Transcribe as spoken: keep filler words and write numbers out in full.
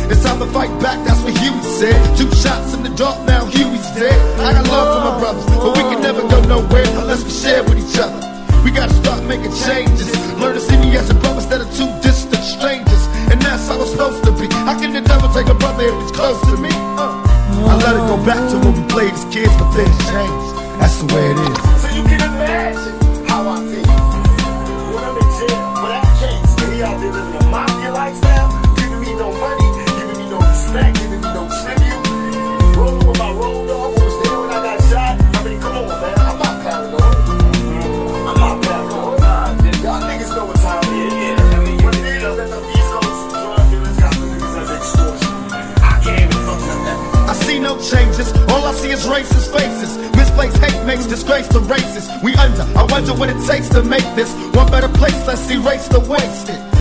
It's time to fight back, that's what Huey said. Two shots in the dark, now Huey's dead. I got love for my brothers, but we can never go nowhere unless we share with each other. We gotta start making changes. Learn to see me as a brother instead of two distant strangers. And that's how it's supposed to be. How can the devil take a brother if he's close to me? Uh. I let it go back to when we played as kids, but things changed. That's the way it is. So you can imagine how I feel when I'm in jail for that case. And he out there living a mafia lifestyle, giving me no money, giving me no respect, giving me no tribute. Rolling with my road dog who was there when I got shot. I mean, come on, man. I'm not paranoid. I'm not paranoid. Y'all niggas know what time it is. I mean, when it is, that's the East Coast drug dealers got the niggas as extortion. I can't even fuck with that. I see no changes, all I see is racist faces. Misplaced hate makes disgrace to races. We under, I wonder what it takes to make this one better place. Let's erase the wasted.